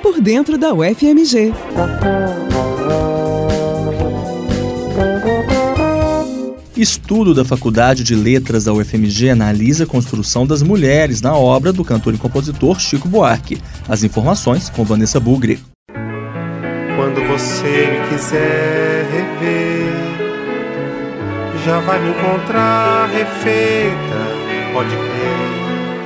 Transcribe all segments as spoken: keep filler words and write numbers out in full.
por dentro da U F M G. Estudo da Faculdade de Letras da U F M G analisa a construção das mulheres na obra do cantor e compositor Chico Buarque. As informações com Vanessa Bugre. Quando você me quiser rever, já vai me encontrar refeita, pode crer.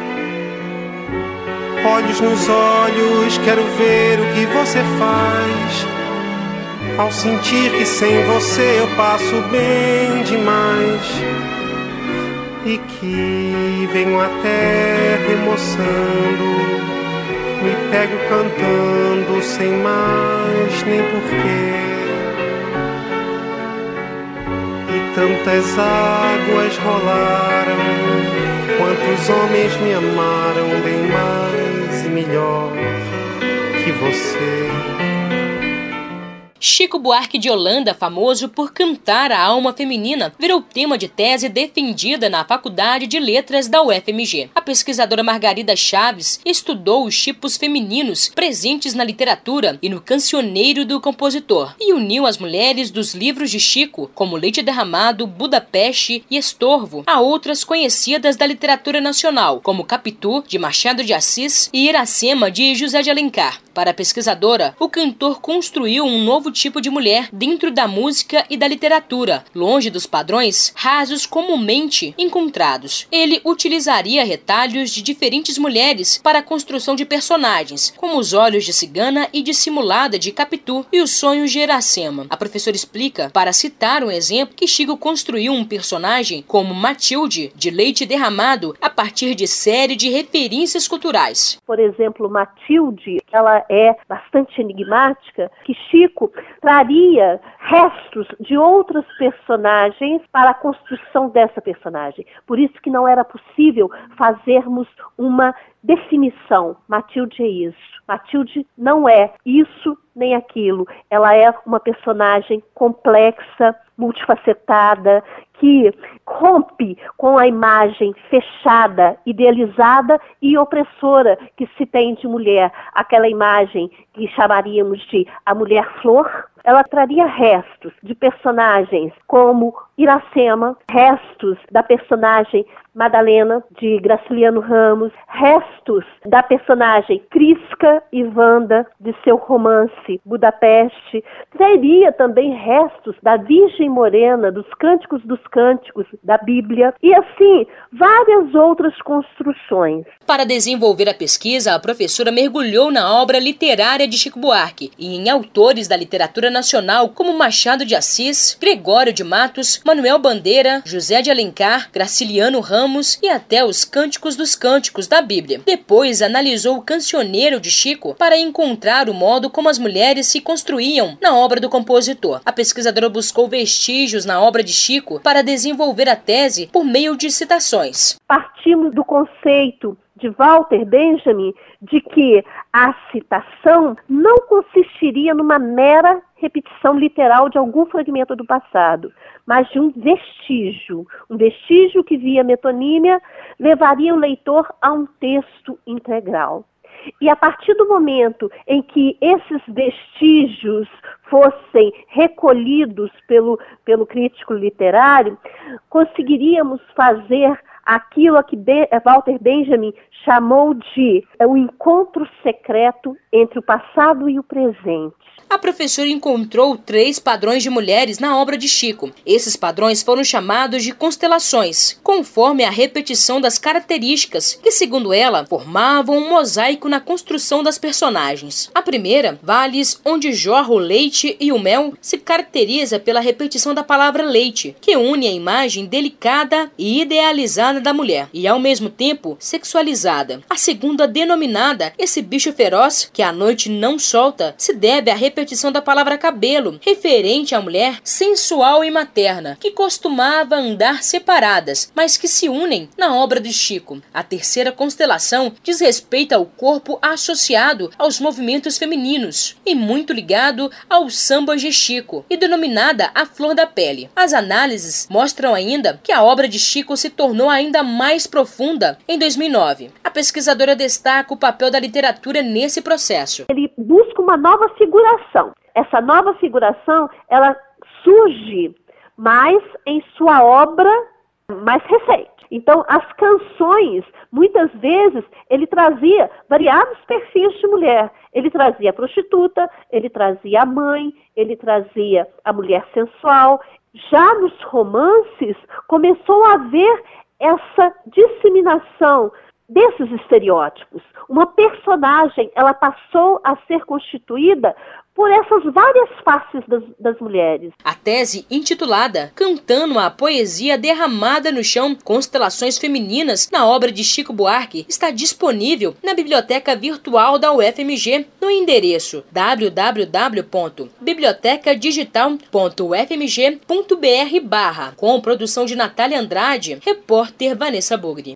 Olhos nos olhos, quero ver o que você faz. Ao sentir que sem você eu passo bem demais, e que venho até remoçando, me pego cantando sem mais nem porquê. E tantas águas rolaram, quantos homens me amaram bem mais e melhor que você. Chico Buarque de Holanda, famoso por cantar a alma feminina, virou tema de tese defendida na Faculdade de Letras da U F M G. A pesquisadora Margarida Chaves estudou os tipos femininos presentes na literatura e no cancioneiro do compositor e uniu as mulheres dos livros de Chico, como Leite Derramado, Budapeste e Estorvo, a outras conhecidas da literatura nacional, como Capitu, de Machado de Assis, e Iracema, de José de Alencar. Para a pesquisadora, o cantor construiu um novo tipo de mulher dentro da música e da literatura, longe dos padrões rasos comumente encontrados. Ele utilizaria retalhos de diferentes mulheres para a construção de personagens, como os olhos de cigana e dissimulada de Capitu e os sonhos de Iracema. A professora explica, para citar um exemplo, que Chico construiu um personagem como Matilde, de Leite Derramado, a partir de série de referências culturais. Por exemplo, Matilde, ela é bastante enigmática, que Chico traria restos de outros personagens para a construção dessa personagem. Por isso que não era possível fazermos uma definição. Matilde é isso. Matilde não é isso nem aquilo. Ela é uma personagem complexa, multifacetada, que rompe com a imagem fechada, idealizada e opressora que se tem de mulher. Aquela imagem que chamaríamos de a mulher flor. Ela traria restos de personagens como Iracema, restos da personagem Madalena, de Graciliano Ramos, restos da personagem Crisca e Wanda, de seu romance Budapeste. Teria também restos da Virgem Morena, dos Cânticos dos Cânticos, da Bíblia, e assim, várias outras construções. Para desenvolver a pesquisa, a professora mergulhou na obra literária de Chico Buarque e em autores da literatura nacional como Machado de Assis, Gregório de Matos, Manuel Bandeira, José de Alencar, Graciliano Ramos e até os Cânticos dos Cânticos da Bíblia. Depois analisou o cancioneiro de Chico para encontrar o modo como as mulheres se construíam na obra do compositor. A pesquisadora buscou vestígios na obra de Chico para desenvolver a tese por meio de citações. Partimos do conceito de Walter Benjamin de que a citação não consistiria numa mera repetição literal de algum fragmento do passado, mas de um vestígio. Um vestígio que, via metonímia, levaria o leitor a um texto integral. E a partir do momento em que esses vestígios fossem recolhidos pelo, pelo crítico literário, conseguiríamos fazer aquilo a que Walter Benjamin chamou de o encontro secreto entre o passado e o presente. A professora encontrou três padrões de mulheres na obra de Chico. Esses padrões foram chamados de constelações, conforme a repetição das características que, segundo ela, formavam um mosaico na construção das personagens. A primeira, vales onde jorra o leite e o mel, se caracteriza pela repetição da palavra leite, que une a imagem delicada e idealizada da mulher, e ao mesmo tempo sexualizada. A segunda, denominada esse bicho feroz, que à noite não solta, se deve à repetição repetição da palavra cabelo, referente à mulher sensual e materna, que costumava andar separadas, mas que se unem na obra de Chico. A terceira constelação diz respeito ao corpo associado aos movimentos femininos e muito ligado aos sambas de Chico, e denominada a flor da pele. As análises mostram ainda que a obra de Chico se tornou ainda mais profunda em dois mil e nove. A pesquisadora destaca o papel da literatura nesse processo. Ele uma nova figuração. Essa nova figuração, ela surge mais em sua obra mais recente. Então, as canções, muitas vezes, ele trazia variados perfis de mulher. Ele trazia a prostituta, ele trazia a mãe, ele trazia a mulher sensual. Já nos romances, começou a haver essa disseminação desses estereótipos. Uma personagem, ela passou a ser constituída por essas várias faces das, das mulheres. A tese intitulada Cantando a Poesia Derramada no Chão, Constelações Femininas, na obra de Chico Buarque, está disponível na Biblioteca Virtual da U F M G, no endereço w w w ponto biblioteca digital ponto u f m g ponto b r barra, com produção de Natália Andrade, repórter Vanessa Bugri.